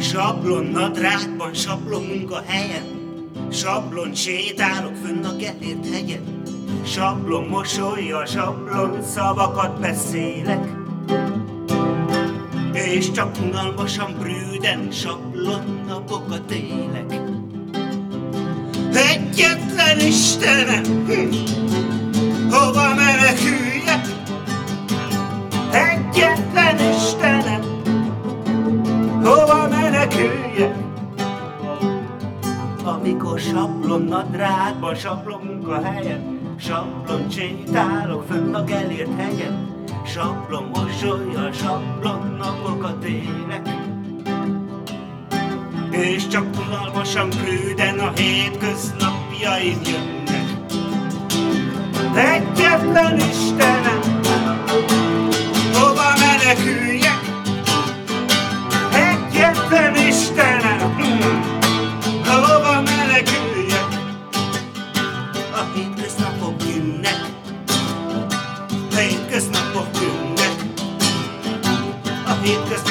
Sablon nadrágban, sablon munkahelyen, sablon sétálok fönn a Gellért hegyen, sablon mosollyal, sablon szavakat beszélek, és csak unalmasan brűden sablon napokat élek. Egyetlen Istenem, hova meneküljek? Egyetlen Istenem, hova meneküljek? Amikor sablon nadrágban, sablon munkahelyen, sablon sétálok fönn a Gellért hegyen, sablon mosollyal, sablon napokat élek, és csak unalmasan krűden a hétköznapjaim jönnek. Egyetlen Istenem, hova meneküljek? Egyetlen Istenem, hova meneküljek? A hétköznapok jönnek, a hétköznapok jönnek, a hétköznapok